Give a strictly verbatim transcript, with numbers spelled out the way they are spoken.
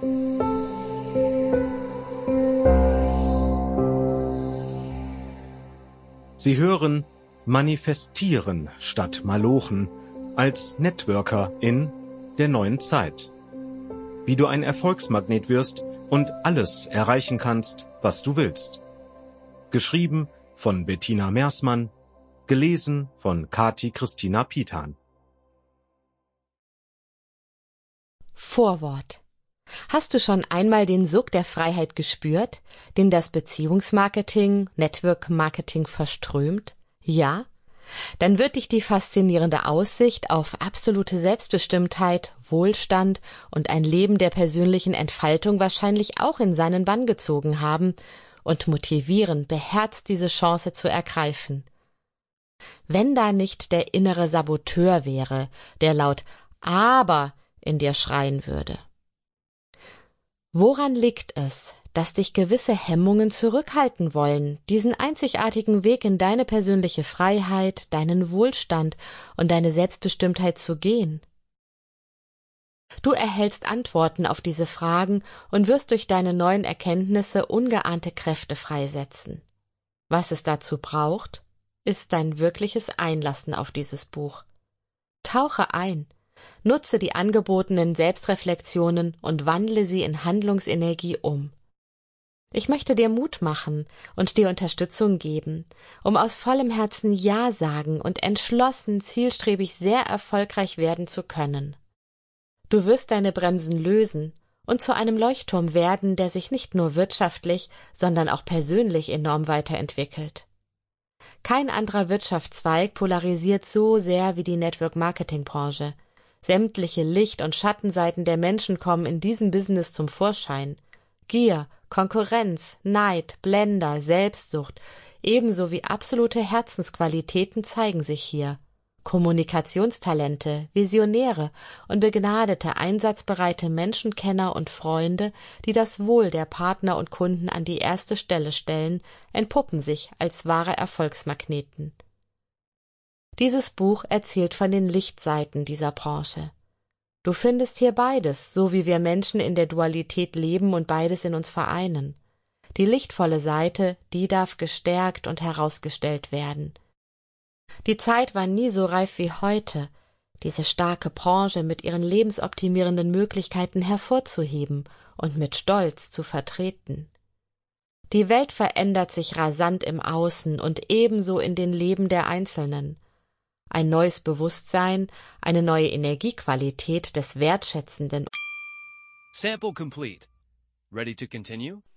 Sie hören Manifestieren statt Malochen als Networker in der neuen Zeit. Wie du ein Erfolgsmagnet wirst und alles erreichen kannst, was du willst. Geschrieben von Bettina Mersmann, gelesen von Kati Christina Piethan. Vorwort. Hast du schon einmal den Sog der Freiheit gespürt, den das Beziehungsmarketing, Network-Marketing verströmt? Ja? Dann wird dich die faszinierende Aussicht auf absolute Selbstbestimmtheit, Wohlstand und ein Leben der persönlichen Entfaltung wahrscheinlich auch in seinen Bann gezogen haben und motivieren, beherzt diese Chance zu ergreifen. Wenn da nicht der innere Saboteur wäre, der laut „Aber" in dir schreien würde. Woran liegt es, dass dich gewisse Hemmungen zurückhalten wollen, diesen einzigartigen Weg in deine persönliche Freiheit, deinen Wohlstand und deine Selbstbestimmtheit zu gehen? Du erhältst Antworten auf diese Fragen und wirst durch deine neuen Erkenntnisse ungeahnte Kräfte freisetzen. Was es dazu braucht, ist dein wirkliches Einlassen auf dieses Buch. Tauche ein. Nutze die angebotenen Selbstreflexionen und wandle sie in Handlungsenergie um. Ich möchte dir Mut machen und dir Unterstützung geben, um aus vollem Herzen Ja sagen und entschlossen, zielstrebig sehr erfolgreich werden zu können. Du wirst deine Bremsen lösen und zu einem Leuchtturm werden, der sich nicht nur wirtschaftlich, sondern auch persönlich enorm weiterentwickelt. Kein anderer Wirtschaftszweig polarisiert so sehr wie die Network-Marketing-Branche. Sämtliche Licht- und Schattenseiten der Menschen kommen in diesem Business zum Vorschein. Gier, Konkurrenz, Neid, Blender, Selbstsucht, ebenso wie absolute Herzensqualitäten zeigen sich hier. Kommunikationstalente, Visionäre und begnadete, einsatzbereite Menschenkenner und Freunde, die das Wohl der Partner und Kunden an die erste Stelle stellen, entpuppen sich als wahre Erfolgsmagneten. Dieses Buch erzählt von den Lichtseiten dieser Branche. Du findest hier beides, so wie wir Menschen in der Dualität leben und beides in uns vereinen. Die lichtvolle Seite, die darf gestärkt und herausgestellt werden. Die Zeit war nie so reif wie heute, diese starke Branche mit ihren lebensoptimierenden Möglichkeiten hervorzuheben und mit Stolz zu vertreten. Die Welt verändert sich rasant im Außen und ebenso in den Leben der Einzelnen. Ein neues Bewusstsein, eine neue Energiequalität des wertschätzenden. Sample complete. Ready to continue?